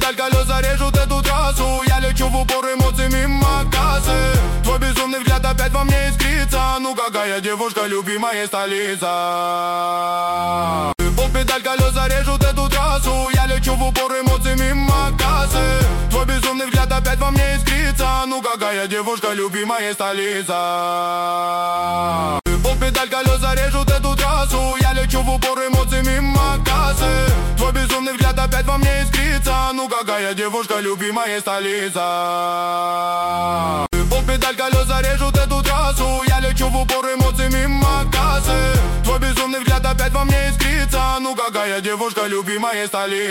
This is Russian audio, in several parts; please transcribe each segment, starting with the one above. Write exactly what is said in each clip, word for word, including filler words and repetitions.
педаль, колеса режут эту трассу. Я лечу в упор, эмоций мимо кассы. Твой безумный взгляд опять во мне искрится. Ну какая девушка, любимая столица. Пол педаль, колеса режут эту трассу. Я лечу в упор, эмоций мимо кассы. Твой безумный взгляд опять во мне искрится. Ну какая девушка, любимая столица. Пол педаль, колеса режут эту трассу. Я лечу в упор, эмоций мимо кассы. Твой безумный взгляд опять во мне искрится. Ну какая девушка, любимая столица. Пол педаль, колеса режут эту трассу. Я лечу в упор, эмоций мимо кассы. Твой безумный взгляд опять во мне искрится. Ну какая девушка, любимая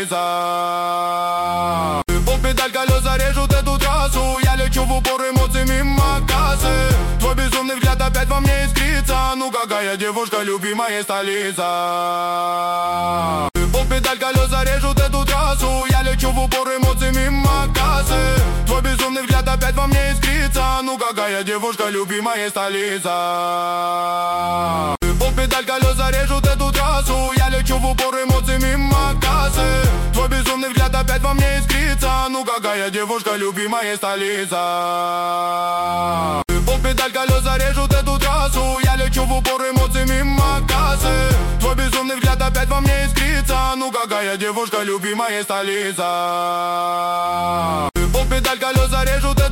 столица. Пол педаль, колеса режут эту трассу. Я лечу в упор, эмоций мимо кассы. Твой безумный взгляд опять во мне искрится. Ну какая девушка, любимая столица. Пол педаль, колеса режут эту трассу. Я лечу в упор, эмоций мимо кассы. Твой безумный взгляд опять во мне искрится. Ну какая девушка, любимая столица. Пол педаль, колеса режут эту трассу. Я лечу в упор, эмоций мимо кассы. Твой безумный взгляд опять во мне искрится. Ну какая девушка, любимая столица. Пол педаль, колеса режут эту трассу. Я лечу в упор, эмоций мимо кассы. Твой безумный взгляд опять во мне искрится. Ну какая девушка, любимая столица. Пол педаль, колеса режут эту